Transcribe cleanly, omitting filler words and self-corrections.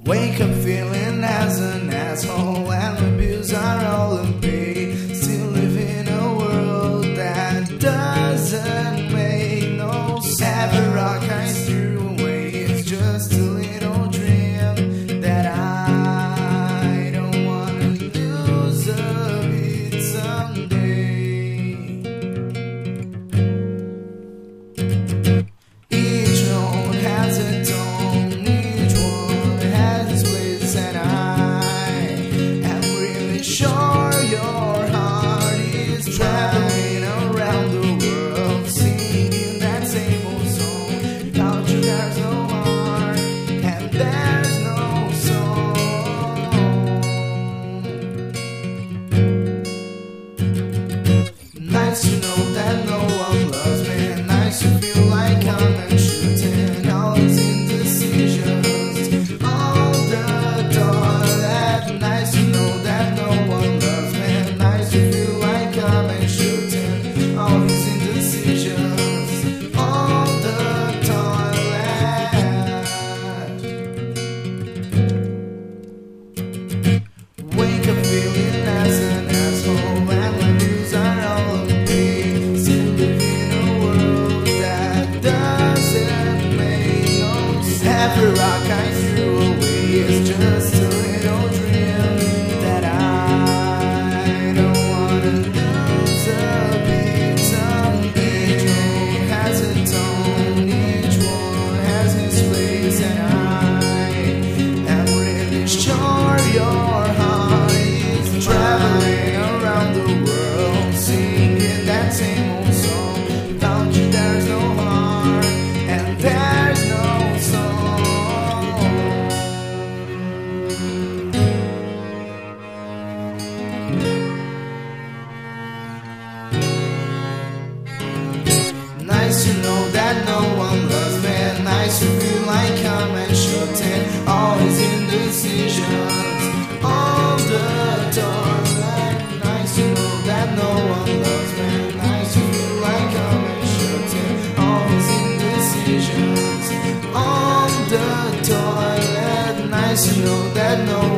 Wake up feeling as an asshole, and the bills are all unpaid. Still live in a world that doesn't make no sense. Every rock I threw away is just a little dream that I don't wanna lose a bit someday. Each road has a tone, each one has its place, and I am really sure your heart is traveling around the world, singing that same old song. Without you there's no heart, and there's no song. Nice to know that no one loves me, nice to feel like I'm shooting all these indecisions on the toilet. Nice to know that no one loves me, nice to feel like I'm shooting all these indecisions on the toilet. Wake up feeling as an asshole, and the news are all unpaid. Still live in a world that doesn't make no sense. Every rock I threw away is just a little dream that I don't wanna lose a bit someday. Each road has a tone, each one has its place, and I am really sure your heart is traveling around the world, singing that same old song. Without you there's no heart, and there's no song. Nice to know that no one loves me, nice to feel like I'm shooting all his indecisions on the toilet. Nice to know that no one loves me, nice to feel like I'm shooting all his indecisions on the toilet. Nice to know that no